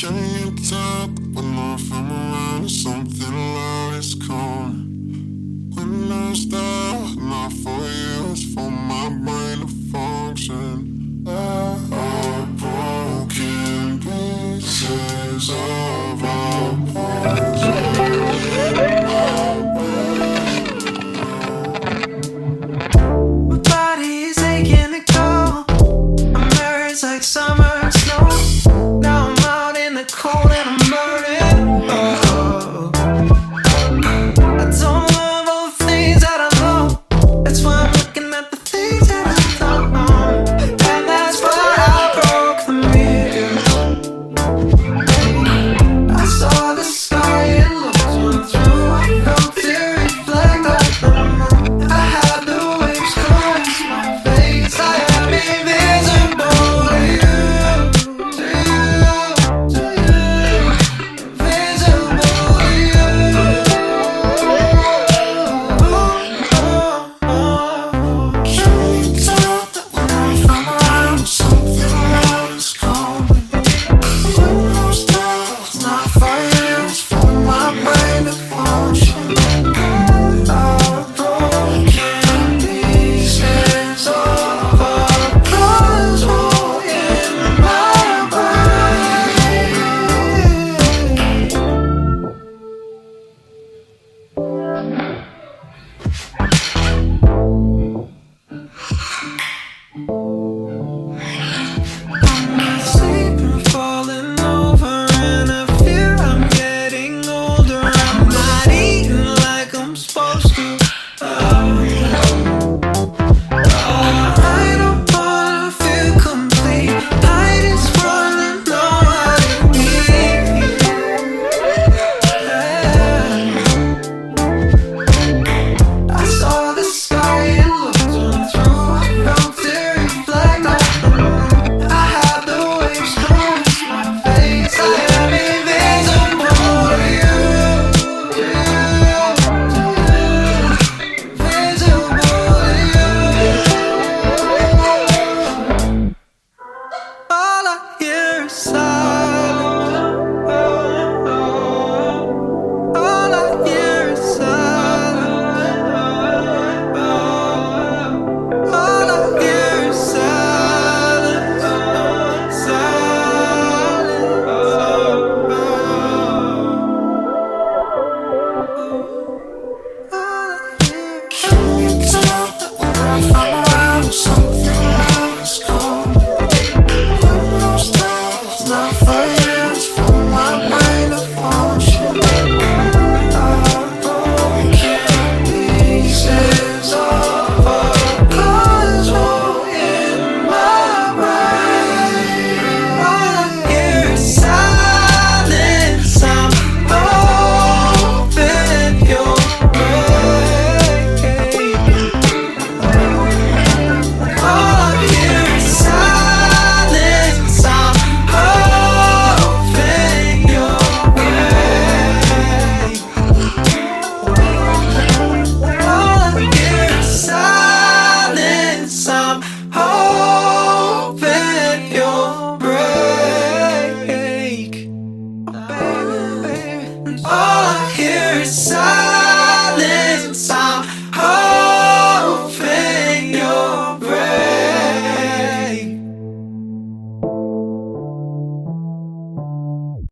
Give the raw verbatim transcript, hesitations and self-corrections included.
Can't talk when I'm around. Something loud is calling. When I'm stuck, not for you, it's for my brain to function. All broken pieces of our my body is aching to go. My nerves like summer snow. Now I'm out in the cold and I'm burning. Oh, I don't love all the things that I love. That's why I'm looking at the things that I don't. And that's why I broke the mirror. I saw the sky, it looked one through. I felt it reflect off the moon. I had the waves cross my face. I am invisible to you, to you, to you. Invisible to you. Oh, oh, oh. Can't tell that when I'm around. Something loud is calling. When I'm stuck, It's not for you, it's for my brain to function. Our broken pieces of a puzzle in my brain. I'm sleeping, falling over, and I fear I'm getting older. I'm not eating like I'm supposed to. Oh, I don't wanna feel complete. I just wanna know how to be. I saw the sky, it looked on through. I felt it reflect off the moon. I had the waves cross my face. I am invisible to you, to you, to you. Invisible to you. All I hear is silence. All I hear is silence. All I hear is silence. Silence. can't tell that when I'm around. Something loud is calling. When I'm stuck, It's not for you, it's for my brain to function. Our broken pieces of a puzzle in my brain. All I hear is silence. I'm hoping you'll break. All I hear is silence. I'm hoping you'll break. All I hear is silence. I'm hoping you'll break. All I hear is silence. I'm hoping you'll break.